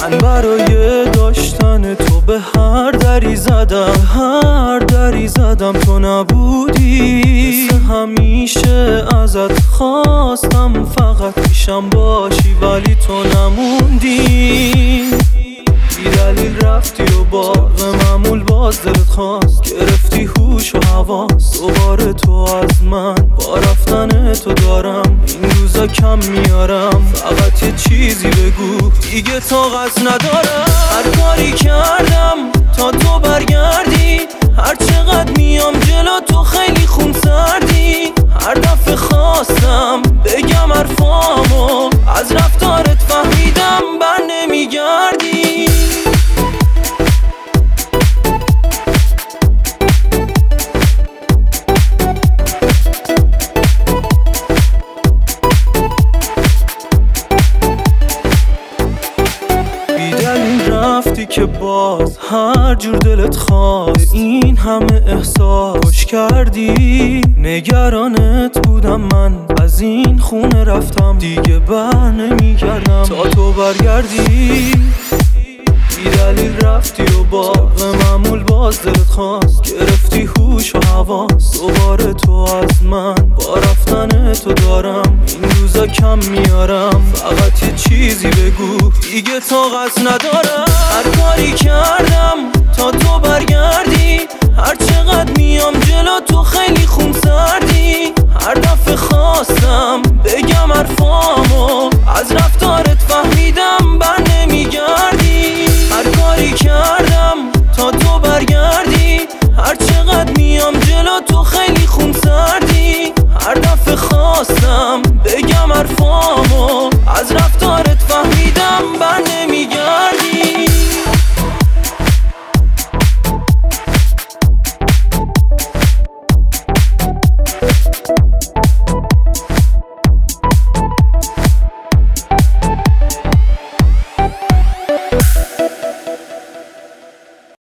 من برای داشتن تو به هر دری زدم تو نبودی. مثل همیشه ازت خواستم فقط پیشم باشی ولی تو نموندی. بی دلیل رفتی و باغ معمول باز دلت خواست، گرفتی هوش و حواس. دوباره تو از من با رفتن تو دارم این روزا کم میارم. فقط یه چیزی بگو دیگه طاقت ندارم. هر کاری کردم تا تو برگردی، هر چقدر میام جلو تو خیلی خونسردی. هر دفعه خواستم بگم حرفامو، از رفتارت فهمیدم بر نمیگردی. رفتی که باز هر جور دلت خواست این همه احساس خوش کردی. نگرانت بودم من از این خونه رفتم دیگه بر نمیگردم تا تو برگردی. بی دلیل رفتی و باغ معمول باز دلت خواست، گرفتی هوش و حواس. دوباره تو از من با رفتن تو دارم این روزا کم میارم. فقط یه چیزی بگو دیگه طاقت ندارم. هر کاری کردم تا تو برگردی، هر چقدر میام جلو تو خیلی خونسردی. هر دفعه خواستم بگم حرفامو، از رفتارت فهمیدم بر نمیگردی. هر کاری کردم تا تو برگردی، هر چقدر میام جلو تو خیلی